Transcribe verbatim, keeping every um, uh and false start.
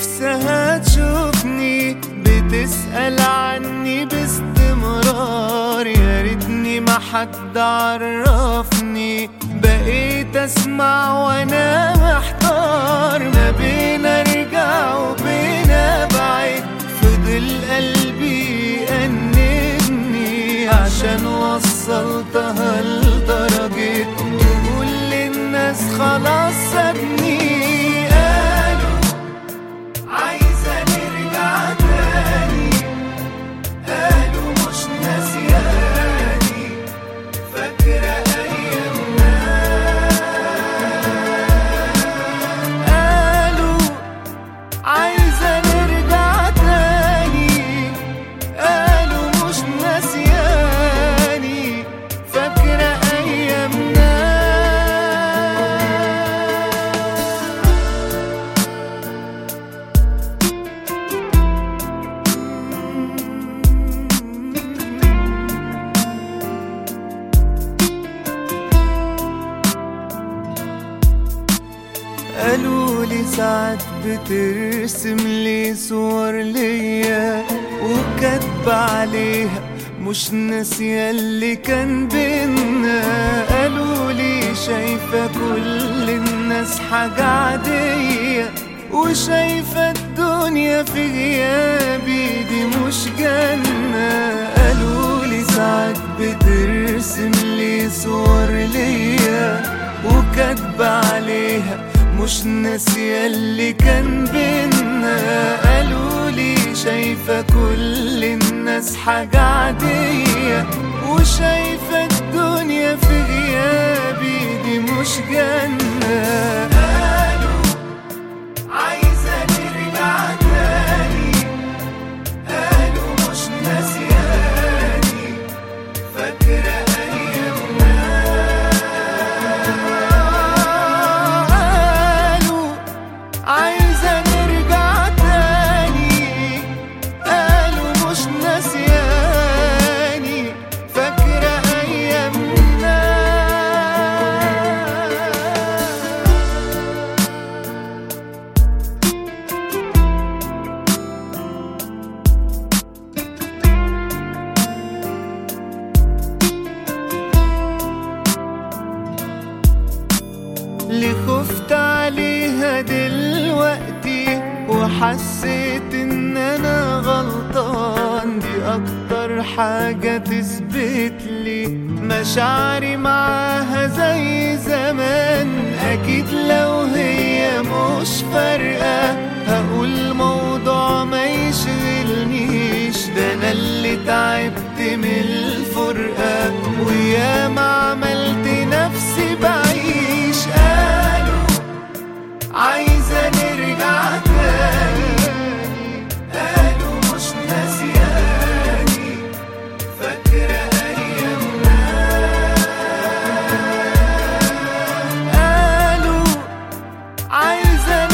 نفسها تشوفني بتسأل عني باستمرار، يا ريتني ما حد عرفني، بقيت اسمع وانا محتار، ما بين ارجع وبين ابعد، فضل قلبي يأنبني عشان وصلتها لدرجة تقول للناس خلاص سابني. قالوا عايزة نرجع تاني، قالوا مش ناسياني، فاكرة أيامنا. قالوا عايزة نرجع تاني، قالوا مش ناسياني، فاكرة أيامنا. قالوا لي ساعات بترسم لي صور ليا وكاتبة عليها مش ناسية اللي كان بينا. قالوا لي شايفة كل الناس حاجة عادية، وشايفة الدنيا في غيابي دي مش جنة. قالوا لي ساعات بترسم لي صور ليا وكاتبة عليها مش ناسية اللي كان بينا. قالوا لي شايفة كل الناس حاجة عادية، وشايفة الدنيا في غيابي دي مش جنة. قالوا عايزة نرجع تاني، قالوا مش ناسياني، فاكرة أيامنا. عايزة نرجع تاني، قالوا مش ناسياني، فاكرة أيامنا. اللي خفت عليها دلوقتي وحسيت ان انا غلطان، دي اكتر حاجة تثبت لي مشاعري معاها زي زمان. اكيد لو هي مش فارقة هقول موضوع ما يشغلنيش، ده انا اللي تعبت من الفرقة ويا ما عملت نفسي بعيش. قالوا عايزة نرجع تاني، قالوا مش ناسياني، فاكرة أيامنا. قالوا عايزة